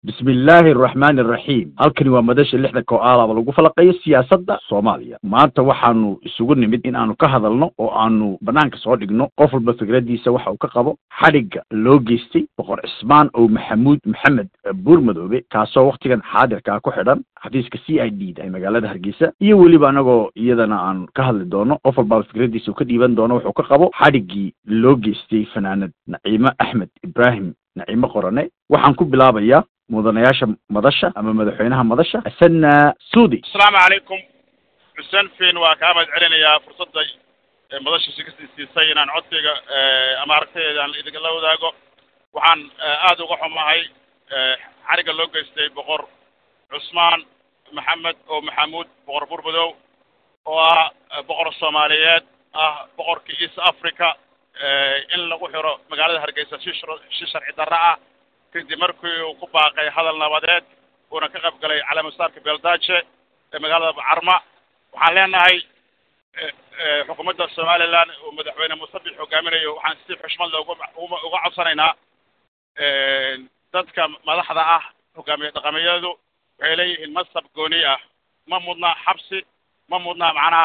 بسم الله الرحمن الرحيم halkani waa madasha lixda kooxaad lagu falaqayo siyaasadda Soomaaliya maanta waxaanu isugu nimid in aanu ka hadalno oo aanu banaanka soo dhigno qof walba fikradiisa waxa uu ka qabo xariga loo geystay boqor Cismaan oo Maxamed Buurmadoobe kaasoo waqtigan xaadirka ku xidhan xafiiska CID ee magaalada Hargeysa iyo waliba anagoo iyadana aan ka hadli doono qof walba fikradiisa ka dhiiban doono wuxuu ka qabo xarigii loo geystay fanaanad Naciima Axmed Ibraahim Naciima Qorane waxaan ku bilaabayaa مدنياش مدشة أما مدحينها مدشة أسنى سودي. السلام عليكم. حسين فين وكامل علينا يا فرصة مدشة سكستي سينا نعطيك أمارتي يعني إذا قالوا ذاكو وعن آدو قحوم معي حرق اللوجستي بقر عثمان محمد أو محمود بقر بوربدو وبقر الصوماليات بقر كيس أفريقيا إن لو حرو مقالة هرجيسة ششر عدراء كنت مركي وكباقي هذا النبضات ونكقب قلي على مستارك بلداتش مقالة عرمة وحالينا هاي حكومة الصومال الآن ومدحوين مصبح حكامري وحنستيب حشمان لو وقعصرينا ذاتك ملاحظة حكامية تقامية وعليه المصب قونية ما مضنا حبسي ما مضنا معنا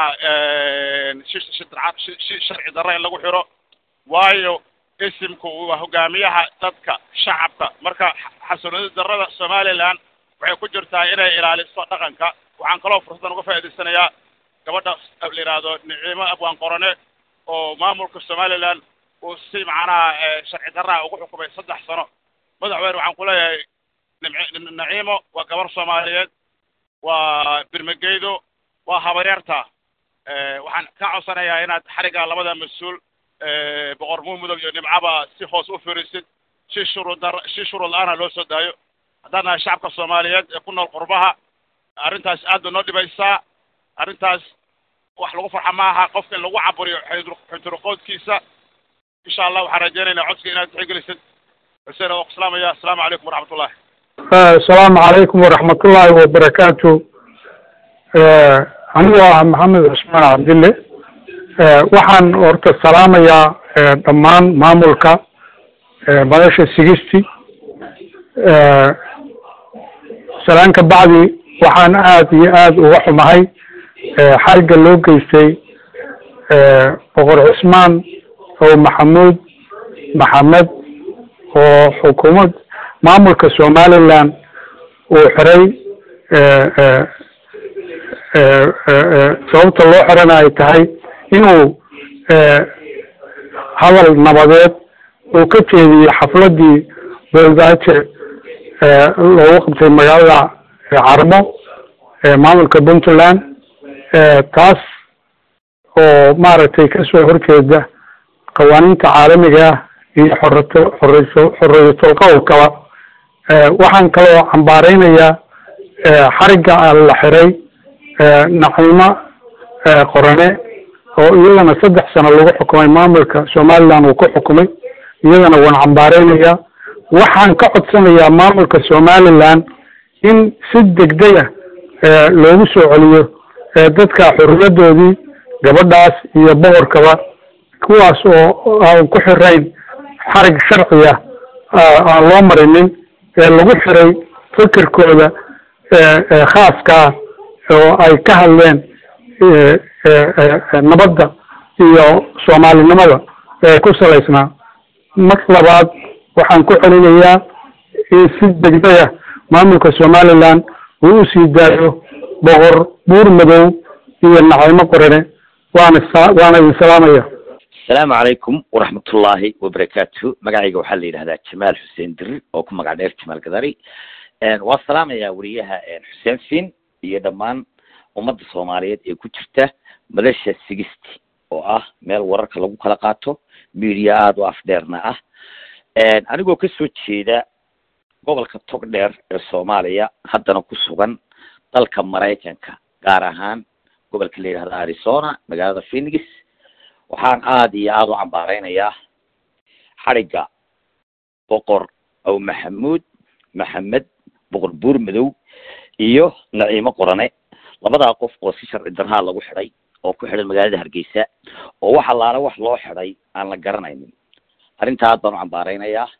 شرعي ضرائي لغو حيرو وايو اسمكو وهجاميها تذكى شعبك مركا حسن الدرجة الصومالي الآن وحي كجرتها إلى الصدقنك وعن كلام فرصة نقفة السنة يا كبدا قبل رادو نعيمة أبو أنقرنة وما ملك الصومالي الآن وسي معنا شرع درة وحكم يصدح سنة بدأ وين وعن كلها نعيمة وكبر صوماليات وبرمجيدو وحبريرتا وعن كعصنا يا هنا حرقة لبدا مسؤول بقر مدن نبعبا سي خوص وفريسد شي شروط الآن لو سدايو هذانا شعبك الصوماليات كنا القربها أرنتاس أدو نودي بيسا أرنتاس وحلقوا فرحة معها قفك اللي وعبري حيترقود كيسا إن شاء الله وحرجينا نعودك إنا تحيق لسد حسين والسلام يا السلام عليكم ورحمة الله السلام عليكم ورحمة الله وبركاته أنا محمد عثمان عبد الله waxaan horta salaamayaa dhammaan maamulka madasha sigisti salaanka bacdi waxaan aad iyo aad uga xumahay xariga loo geystay boqor Cismaan oo Maxamed oo xukuumad maamulka Somaliland uu xiray sababta loo xirana ay tahay inuu hadal nabadeed uu ka jeediyay xafladii beeldaaje loogu qabtay magaalada Carmo maamulka Puntland taas oo maaragtay ka soo horjeeda qawaaniinta caalamiga ah iyo xorriyatul qowlka waxaan kaloo cambaareynayaa xariga la xiray Naciima Qorane oo iyadana 3 sano lagu xukumay maamulka Somaliland uu ku xukumay iyadana waan cambaareynayaa waxaan ka codsanayaa maamulka Somaliland in si degdeg ah loogu soo celiyo dadka xorriyadoodii gabadhaas iyo boqorkaba kuwaas oo aan ku xirayn xarig sharci ah aan loo marinin lagu xiray fikirkooda khaaska oo ay ka hadleen nabadda iyo Soomaalinimada ku salaysnaa mar labaad waxaan ku celinayaa in si degdeg ah maamulka Somaliland uu sii daayo boqor Buurmadow iyo Naciima Qorane waana idin salaamaya السلام عليكم ورحمة الله وبركاته مقاعيق وحلي لهذا جمال حسين در أو كم مقعد إير جمال قدري والسلام يا وريها حسين فين يدمان ومد الصوماليات يكتشفته مدرسة سجستي مال ورك لو خلقاته ميرياد وأفدرنا أنا جو كسوت شيء ده قبل كتقدر الصومالية حتى نقصوغن تلك مرايكنك قارهان قبل كلير هذا أريزونا مقالة فينيكس waxaan aad iyo aad u cambaareynayaa xariga boqor oo Maxamed boqor Buurmadow iyo Naciima Qorane labada qof oo si sharci darha lagu xiray oo ku xiran magaalada Hargeysa oo waxa laala wax loo xiray aan la garanaynin arinta aad baan u cambaareynayaa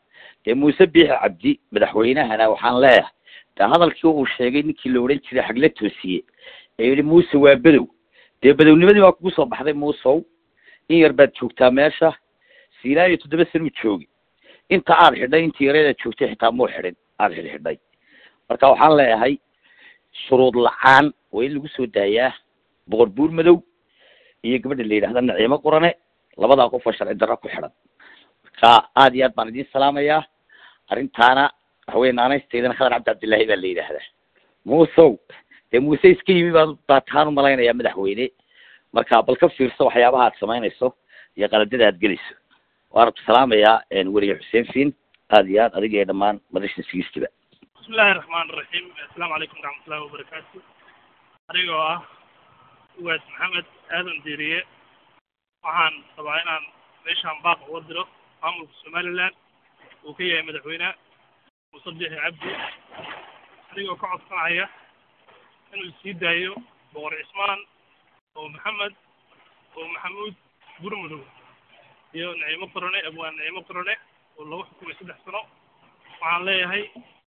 muuse biixi cabdi madaxweynahana waxaan leeyahay hadalkii uu sheegay ninkii la oran jiray xagla toosiye ee yidhi muuse waa bedow dee bedownimadii baa kugu soo baxday muusow in yar baad joogtaa meesha ilaa iyo 7 sano joogi inta aad xidhay intii yareeda joogtay xitaa muu xidhin aad xidhay marka waxaan leeyahay shuruud la'aan oo in lagu soo daayaa boqor buur madow iyo gabadha la yiraahdo Naciimo Qorane labada qof oo sharci darro ku xidhan marka aad iyo aad baan idin salaamayaa arrintaana haweenaanaysteedana Khadar Cabdillaahi baa la yiraahdaa muusow dee muuse iska yimi baa taan u malaynayaa madaxweyne marka bal ka fiirso waxyaabaha aad samaynayso iyo qaladada aad gelayso وأنا بسلام يا ولي حسين فين هذه أرجع دمان مدرسة سيستبا. بسم الله الرحمن الرحيم. السلام عليكم ورحمة الله وبركاته. أرجع واد محمد آدم ديرية وعن طبعا أنا ليش عم باق ودره عمرو في الصوماليلاند وكيا مدحوينا وصدق عبدي أرجع قعد معايا إنه السيد دايو بور عثمان ومحمد ومحمود برمدو iyo Naciimo Qorane abwaan Naciimo Qorane oo lagu xukumay 3 sano waxaan leeyahay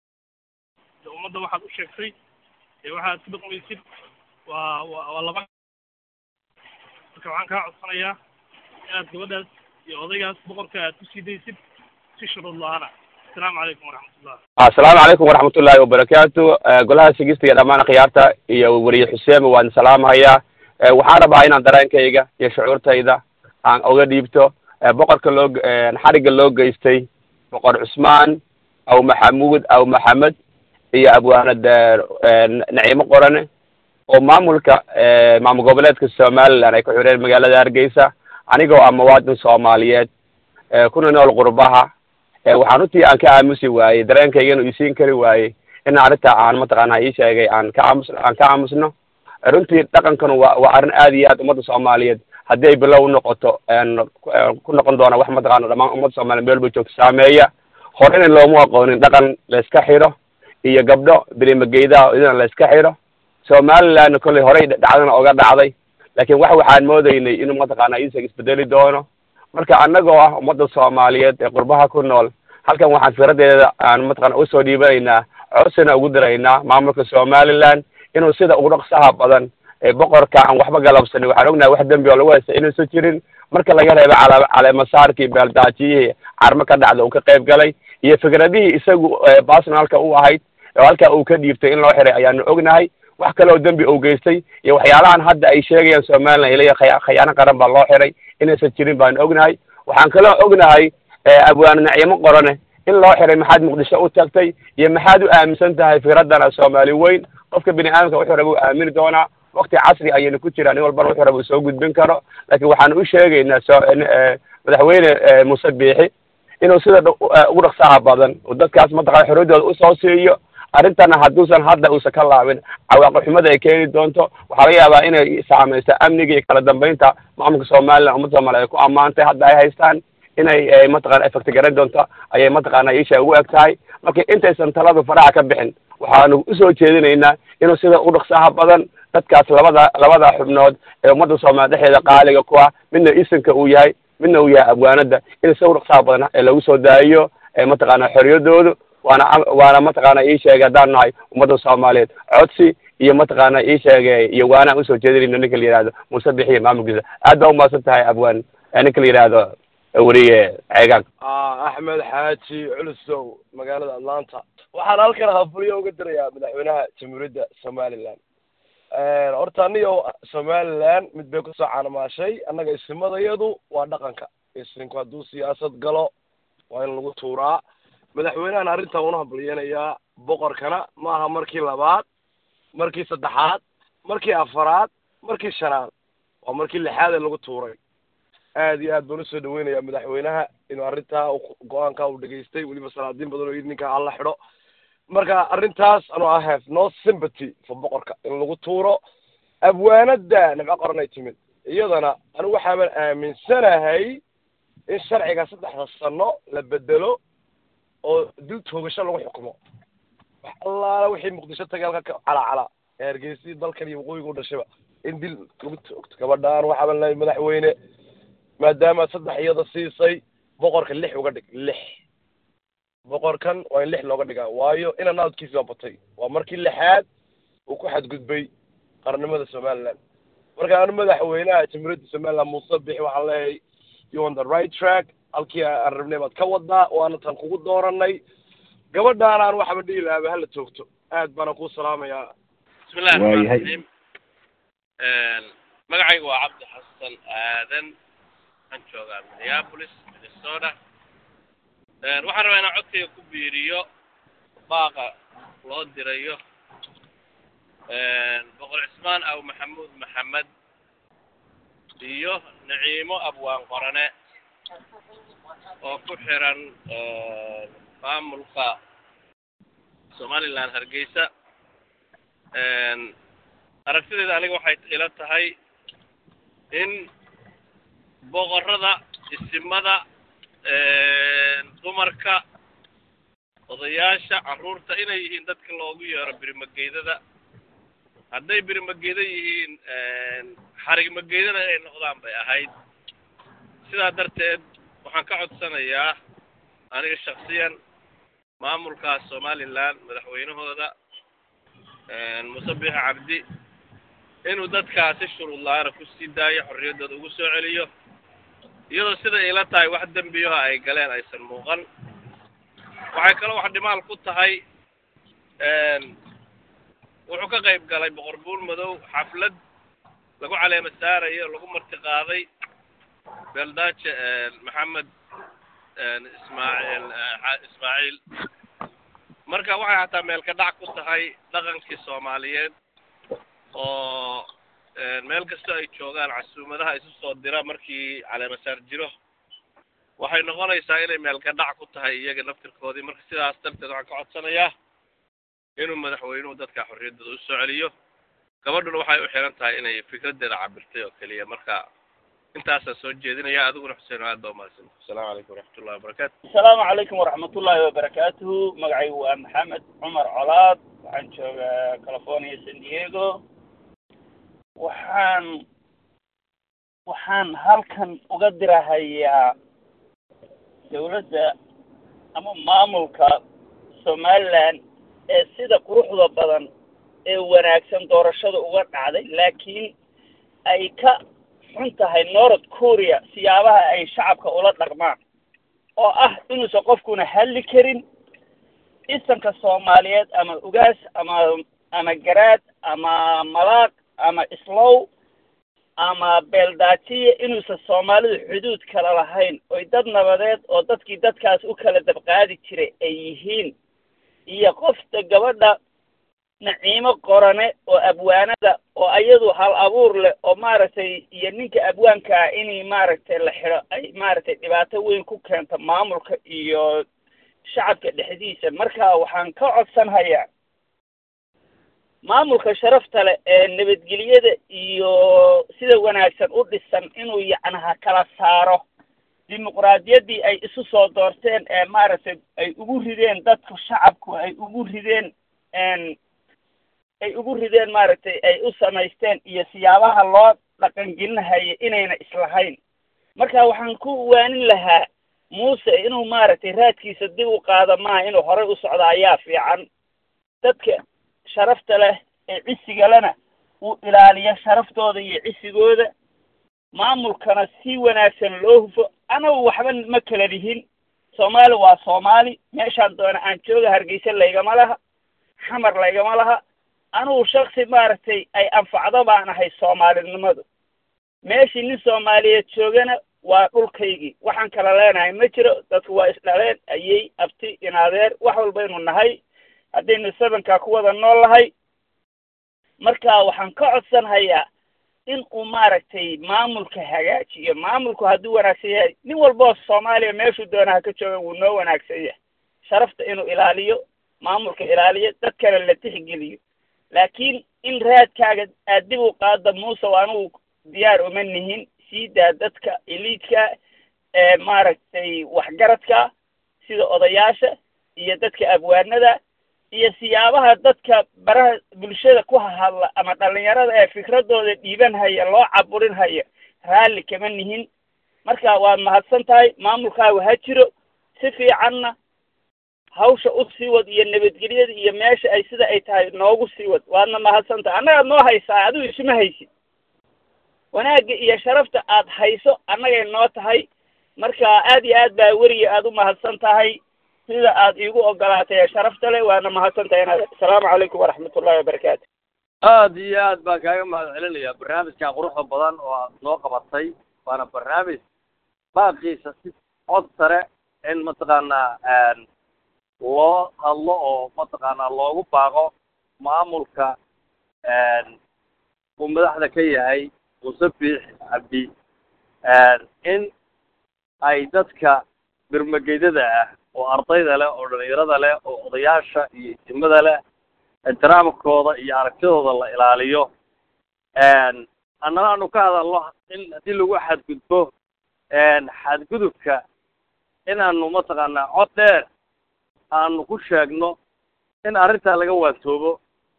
ummadda waxaad u sheegtay ee waxaad ku dhaqmaysid waa laba marka waxaan kaa codsanayaa inaad gabadhaas iyo odaygaas boqorka aad ku sii daysid si shuruud la'aan السلام عليكم ورحمة الله. السلام عليكم ورحمة الله وبركاته. قولها سجست يا دمان خيارته يا وري حسام وان سلام هيا وحارب هاينا درين كيجا يا شعورته إذا عن أوجديبته بقر كلوج حرق اللوج يستي بقر عثمان أو محمود أو محمد هي أبو أنا نعيم قرنة وما ملك مع مقابلات كالسومال أنا كحورين مجال دار جيسة أنا جو مواد الصوماليات كنا نقول قربها وحنوتي أن كأمسي واي درين كيجانو يسين كري واي إن عرفت عن متقنا إيش جاي عن كأمسنا runtii dhaqankan waa arrin aad iyo aad ummadda Soomaaliyeed haddii ay bilow noqoto ku noqon doona wax mataqaana dhammaan ummadda Soomaaliyeed meel bay joogto saameeya horena looma aqoonin dhaqan la iska xiro iyo gabdho bilimageyda idin la iska xiro Somaliland kulli horey dhacdana oga dhacday laakiin waxaan moodaynay inuu mataqaana isaga isbedeli doono marka annagoo ah ummadda Soomaaliyeed ee qurbaha ku nool halkan waxaan fikradeeda aan mataqaana u soo dhiibaynaa codsana ugu diraynaa maamulka Somaliland inuu sida ugu dhaqsaha badan ee boqorka aan waxba galabsan waxaan ognahay wax dambi oo lagu haysto inuu soo jirin marka laga reebo caleema saarkii beeldaajiyay arma ka dhacdo uu ka qayb galay iyo fikradihii isagu personalka uu ahayd oo halka uu ka dhiibtay in loo xiray ayaan ognahay wax kale oo dambi uu geystay iyo waxyaalahan hadda ay sheegayaan Soomaaliland ilaa khiyaano qaran baa loo xiray inaysan jirin baan ognahay waxaan kale ognahay abwaan Naciimo Qorane in loo xiray maxaad Muqdisho u tagtay iyo maxaad u aaminsan tahay fikradana Soomaali weyn qofka bini aadamka wuxuu rabo aamin doona waqti casri ayayna ku jiraan in walba wuxuu rabo soo gudbin karo laakiin waxaan u sheegaynaa madaxweyne Muuse Biixi inuu sida ugu dhaqsaha badan oo dadkaas mataqaana xorriyadooda u soo siiyo arintana hadduusan hadda uusan ka laabin cawaaqib xumada ay keeni doonto waxaa laga yaabaa inay saamayso amniga iyo kala dambeynta maamulka Soomaaliland ummadda Soomaaliyeed ay ku ammaantay hadda ay haystaan inay mataqaana effect garan doonto ayay mataqaana isha ugu egtahay marka intaysan taladu faraha ka bixin waxaanu u soo jeedinaynaa inuu sida u dhaqsaha badan dadkaas labada xubnood ee ummadda Soomaaliyeed dhexdeeda qaaliga ku ah midna isinka uu yahay midna uu yahay abwaanada in sida u dhaqsaha badan ee lagu soo daayo mataqaana xorriyadoodu waana mataqaana ii sheegay haddaan nahay ummadda Soomaaliyeed codsi iyo mataqaana ii sheegay iyo waana u soo jeedinayna ninka la yiraahdo Muuse Biixi maamulkiisa aad baa u mahadsan tahay abwaan ninka la yiraahdo wariye ceegaan Axmed Xaaji Culusow magaalada Atlanta waxaan halkan hafuriyo uga dirayaa madaxweynaha jamhuuriyadda Somaliland horta aniyo Somaliland mid bay ku soo caanamaashay annaga ismadayadu waa dhaqanka isinku hadduu siyaasad galo waa in lagu tuuraa madaxweynahan arrintan una hambaliyanayaa boqorkana maaha markii labaad markii saddexaad markii afaraad markii shanaad waa markii lixaad ee lagu tuuray aad iyo aad baan usoo dhaweynayaa madaxweynaha inuu arrintaa go-aanka uu dhageystay weliba salaadiin badan oo yidhi ninka alla xidho marka arrintaas anu I have no sympathy for boqorka in lagu tuuro abwaanada Naciimo Qorane timid iyadana anigu waxaan aaminsanahay in sharciga 3 sano la bedelo oo dil toogasho lagu xukumo wax allaala wixii Muqdisho tagaalka cala Hargeysa dalkan iyo waqooyiga u dhashaba in dil lagu toogto gabadhaan waxaan leeyahay madaxweyne maadaama 3 iyada siisay boqorka 6 uga dhig 6 boqorkan waa in 6 looga dhigaa waayo ina naadkiisa waa batay waa markii 6aad uu ku xadgudbay qarnimada Soomaaliland marka aan madaxweynaha jamhuuriyadda Soomaaliland Muuse Biixi waxaan leeyahay you on the right track halkii aan rabnay baad ka wadaa waana tan kugu dooranay gabadhaan aan waxba dhihi lahaa hal toogto aad baan ku salaamayaa bismillaahir rahmaanir rahiim magacaygu waa Cabdi Xasan Aadan aan joogaa Minneapolis Minnesota waxaan rabaa inaan codkayga ku biiriyo baaqa loo dirayo boqor Cismaan aw Maxamuud Maxamed iyo Naciimo Abwaan Qorane oo ku xiran maamulka Somaliland Hargeysa aragtideeda aniga waxay ila tahay in boqorrada isimada dumarka odayaasha carruurta inay yihiin dadka loogu yeero birimageydada hadday birimageeda yihiin xarigmageydana inay noqdaan bay ahayd sidaa darteed waxaan ka codsanayaa aniga shakhsiyan maamulka Somaliland madaxweynahooda Muuse Biixi Cabdi inuu dadkaasi shuruud la'aan ku sii daayo xorriyadooda ugu soo celiyo iyadoo sida ila tahay wax dambiyo ay galeen aysan muuqan waxay kale wax dhimaal ku tahay wuxuu ka qayb galay boqor buul madow xaflad lagu caleema saarayo lagu marti qaaday beeldaaje maxamed ismaaciil marka waxay hataa meel ka dhac ku tahay dhaqankii Soomaaliyeed oo meel kasta ay joogaan casuumadaha isu soo dira markii caleema saar jiro waxay noqonaysaa inay meel ka dhac ku tahay iyaga naftirkoodii marka sidaas darteed waxaan ka codsanayaa inuu madaxweynuhu dadka xorriyadooda u soo celiyo gabadhuna waxay u xiran tahay inay fikradeeda cabirtay oo kaliya marka intaasaan soo jeedinaya adiguna Xuseen aad baa mahadsan assalaamu calaykum waraxmatullaahi wabarakaatuh السلام عليكم ورحمة الله وبركاته مقعي محمد عمر علاض وحن جوغا كاليفورنيا سان دييغو waxaan halkan uga dirahayaa dawladda ama maamulka Somaliland ee sida quruxda badan ee wanaagsan doorashada uga dhacday laakiin ay ka xun tahay North Korea siyaabaha ay shacabka ula dhaqmaan oo ah inuusan qofkuna hadli karin isanka Soomaaliyeed ama ugaas ama garaad ama malaaq ama islow ama beeldaajiye inuusan Soomaalidu xuduud kala lahayn oo dad nabadeed oo dadkii dadkaas u kala dabqaadi jiray ay yihiin iyo qofta gabadha Naciimo Qorane oo abwaanada oo ayadu hal abuur leh oo maaragtay iyo ninka abwaanka inay maaragtay la xiro ay maaragtay dhibaato weyn ku keento maamulka iyo shacabka dhexdiisa marka waxaan ka codsanayaa maamulka sharafta leh ee nabadgelyada iyo sida wanaagsan u dhisan inuu yacnaha kala saaro dimuqraadiyaddii ay isu soo doorteen ee maaragtay ay ugu rideen dadku shacabku ay ugu rideen maaragtay ay u samaysteen iyo siyaabaha loo dhaqangelinahayo inayna islahayn marka waxaan ku waanin lahaa Muuse inuu maaragtay raadkiisa dib u qaado maaha inuu horey u socdo ayaa fiican dadka sharafta leh ee cisiga lana uu ilaaliyo sharaftooda iyo cisigooda maamulkana si wanaagsan loo hufo anagu waxba ma kala lihin Soomaali waa Soomaali meeshaan doona aan jooga Hargeysa laygama laha xamar laygama laha anugu shakhsi maaragtay ay anfacdo baan ahay Soomaalinimadu meeshii nin Soomaaliyeed joogana waa dhulkaygii waxaan kala leenahay ma jiro dadku waa isdhaleen ayay abti inaadeer wax walba inuu nahay haddaynu sabankaa ku wada nool lahay marka waxaan ka codsanayaa in uu maaragtay maamulka hagaajiyo maamulku hadduu wanaagsan yahay nin walboo Soomaaliya meeshuu doonaha ka jooga wuu noo wanaagsan yahay sharafta inuu ilaaliyo maamulka ilaaliyo dadkana la tixgeliyo laakiin in raadkaaga aad dib u qaado Muuse waanu diyaar uma nihin sida dadka eliidka ee maaragtay waxgaradka sida odayaasha iyo dadka abwaanada iyo siyaabaha dadka baraha bulshada ku hadla ama dhalinyarada ee fikradooda dhiiban haya loo caburin haya raalli kama nihin marka waa mahadsan tahay maamulkaagu ha jiro si fiicanna hawsha u sii wad iyo nabadgelyada iyo meesha ay sida ay tahay noogu sii wad waadna mahadsantaha annagaad noo haysaa adigu isuma haysid wanaagga iyo sharafta aad hayso annagay noo tahay marka aad iyo aad baa weriga aad u mahadsan tahay sida aad iigu ogolaatay sharafta leh waana mahadsan tahay inaad asalaamu calaykum waraxmatullahi wabarakaatu aad iyo aad baan kaaga mahad celinayaa barnaamijkan quruxda badan oo aad noo qabatay waana barnaamij baaqiisa si cod sare in mataqaanaa loo hadlo oo mataqaanaa loogu baaqo maamulka uu madaxda ka yahay Muuse Biixi Cabdi in ay dadka birmageydada ah oo ardayda leh oo dhalinyarada leh oo odayaasha iyo ismada leh ixtiraamkooda iyo aragtidooda la ilaaliyo annana aanu ka hadalno in haddii lagu xadgudbo xadgudubka inaanu mataqaanaa cod dheer aanu ku sheegno in arrintaa laga waantoobo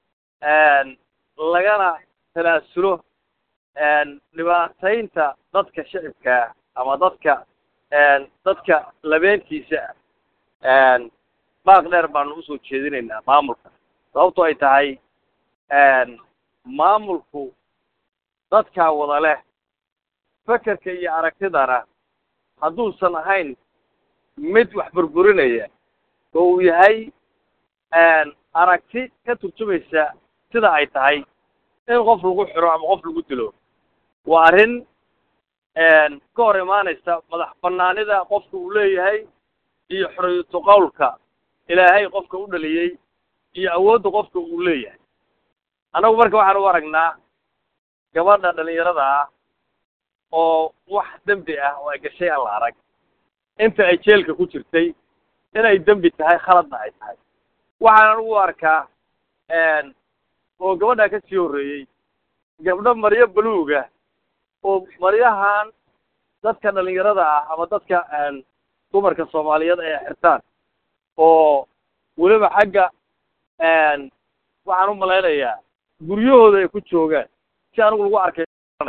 lagana talaasulo dhibaataynta dadka shicibkaa ama dadka labeentiisa baaq dheer baanu usoo jeedinaynaa maamulka sababto ay tahay maamulku dadkaa wada leh fekerka iyo aragtidana hadduusan ahayn mid wax burburinaya oo uu yahay aragti ka turjumaysa sida ay tahay in qof lagu xiro ama qof lagu dilo waa arrin ka hor imaanaysa madax banaanida qofka uu leeyahay iyo xorriyatu qowlka ilaahay qofka u dhaliyey iyo awoodda qofka uu leeyahay annagu marka waxaan u aragnaa gabadha dhalinyarada ah oo wax dembi ah oo ay gashay aan la arag inta ay jeelka ku jirtay inay dembi tahay khaladna ay tahay waxaan ugu arkaa oo gabadhaa ka sii horreeyey gabdho maryo baluuga oo maryahan dadka dhalinyarada ah ama dadka dumarka Soomaaliyeed ay xirtaan oo weliba xagga waxaan u malaynayaa guryahooda ay ku joogaan si anigu lagu arkay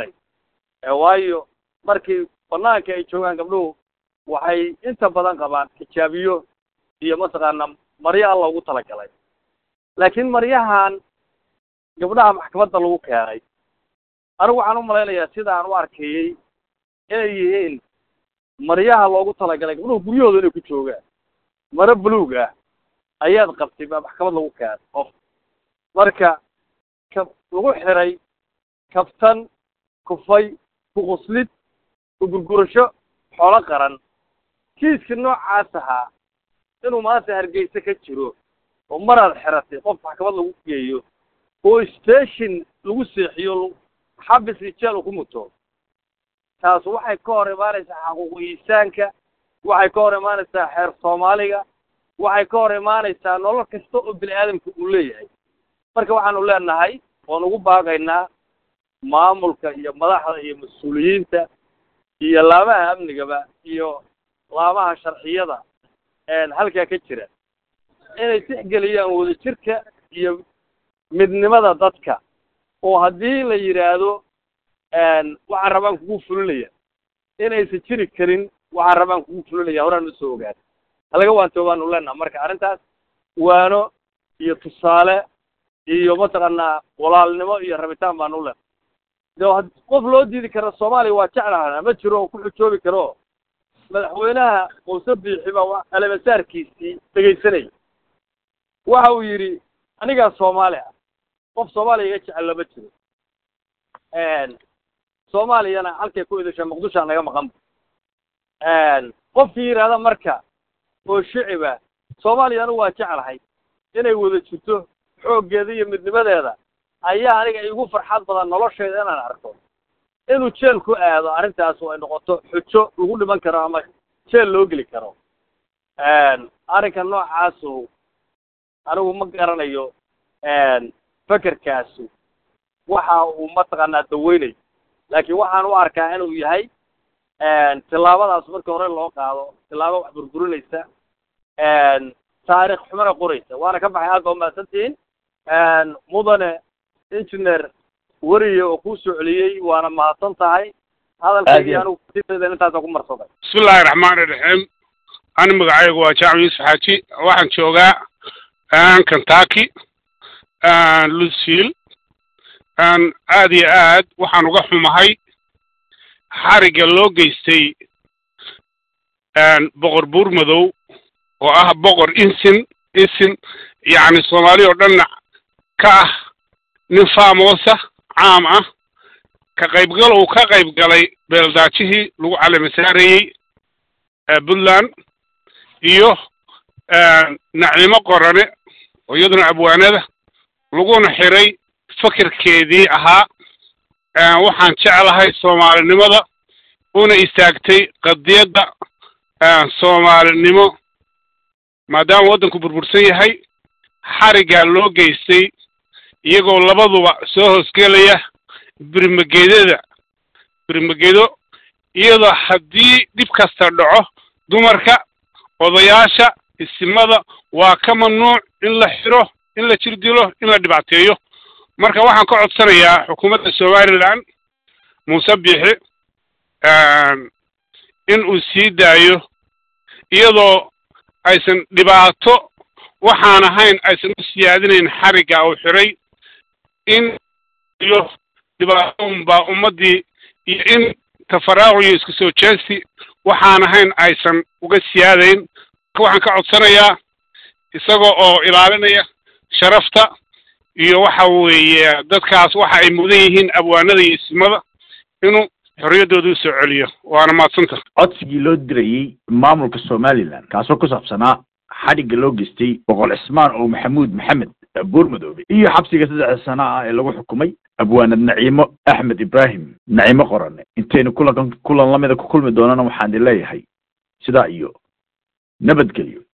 waayo markii banaanka ay joogaan gabdhuhu waxay inta badan qabaan xijaabiyo iyo mataqaanaa maryo alla ugu talagalay laakiin maryahan gabdhaha maxkamadda lagu keenay anigu waxaan u malaynayaa sida aan u arkayey inay yihiin maryaha loogu talagalay gabdhuhu guryahooda inay ku joogaan maro buluug ah ayaad qabtay baa maxkamad lagu keenay qof marka lagu xiray kabtan kufay kuquslid gurgurasho xoolo qaran kiiska noocaas ahaa inuu maanta Hargeysa ka jiro oo maraad xiratay qof maxkamad lagu geeyo oo station lagu seexiyo xabis jeel ku muto taas waxay ka hor imaanaysaa xaquuqiyisaanka waxay ka hor imaanaysaa xeer Soomaaliga waxay ka hor imaanaysaa nolol kasta oo bini'aadamku uu leeyahay marka waxaan u leenahay oo ugu baaqaynaa maamulka iyo madaxda iyo mas'uuliyiinta iyo laamaha amnigaba iyo laamaha sharciyada halka ka jira inay tixgeliyaan wadajirka iyo midnimada dadka oo haddii la yiraahdo waxaan rabaan kugu fulinaya inaysan jiri karin waxaan rabaan kugu fulinaya horaan u soo ogaad halaga waantoobaan u leenahay marka arrintaas waano iyo tusaale iyo mataqaanaa walaalnimo iyo rabitaan baan u leenahay qof loo diidi karo Soomaaliya waa jeclahay ma jiro ku xujoobi karo madaxweynaha Muuse Biixi baa albasaarkiisii dhageysanay waxa uu yiri aniga Soomaaliya qof Soomaaliya iga jecel lama jiro Soomaaliyana halkay ku idashay Muqdisho naga maqan qof yiraahdo marka oo shiciba Soomaaliyana waa jeclahay inay wada jirto xooggeeda iyo midnimadeeda ayaa aniga igu farxad badan nolosheeda inaan arko inuu jeel ku aado arrintaas oo ay noqoto xujo lagu dhiman karo ama jeel loo geli karo arrinka noocaas anigu ma garanayo fakarkaas waxa uu mataqaanaa daweynay laakiin waxaan u arkaa inuu yahay tilaabadaas marka hore loo qaado tilaabo wax burburinaysa taariikh xumana qoraysa waana ka baxay aad baa mahadsantihiin mudane engineer wariye oo ku soo celiyey waana mahadsan tahay hadalkayga anigu intaas ku marsaday bismillaahi raxmaani raxiim أنا مقعيق وجامع يوسف حاجي waxaan joogaa Kentucky Louisville aad iyo aad waxaan uga xumahay xariga loo geystay boqor buur madow oo ah boqor isin yani Soomaali oo dhan ka ah nin faamosa caam ah ka qaybgalay beeldaajihii lagu calaamasaarayay Puntland iyo Nacimo Qorane oo iyaduna abwaanada laguna xiray fikirkeedii ahaa waxaan jeclahay Soomaalinimada una istaagtay qadiyada Soomaalinimo maadaama waddanku burbursan yahay xariga loo geystay iyagoo labaduba soo hoosgelaya birmageedo iyadoo haddii dib kasta dhaco dumarka odayaasha isimada waa ka mamnuuc in la xiro in la jirdilo in la dhibaateeyo marka waxaan ka codsanayaa xukuumadda Somaliland Muuse Biixi in uu sii daayo iyadoo aysan dhibaato waxaan ahayn aysan u siyaadinayn xariga uu xiray in iyo dhibaato baa ummadii iyo in tafaraac iyo isku soo jeesti waxaan ahayn aysan uga siyaadayn waxaan ka codsanayaa isagoo oo ilaalinaya sharafta iyo waxa weeye dadkaas waxa ay mudan yihiin abwaanada iyo ismada inuu xorriyadooda u soo celiyo waana maadsanta codsigii loo dirayay maamulka Somaliland kaasoo ku saabsanaa xariga loo geystay boqol Cismaan oo Maxamed buur madoobe iyo xabsiga 3 sano ah ee lagu xukumay abwaanad Nacimo Axmed Ibrahim Nacimo Qorane intaynu kulan lamida ku kulmi doonana waxaan leeyahay sida iyo nabadgelyo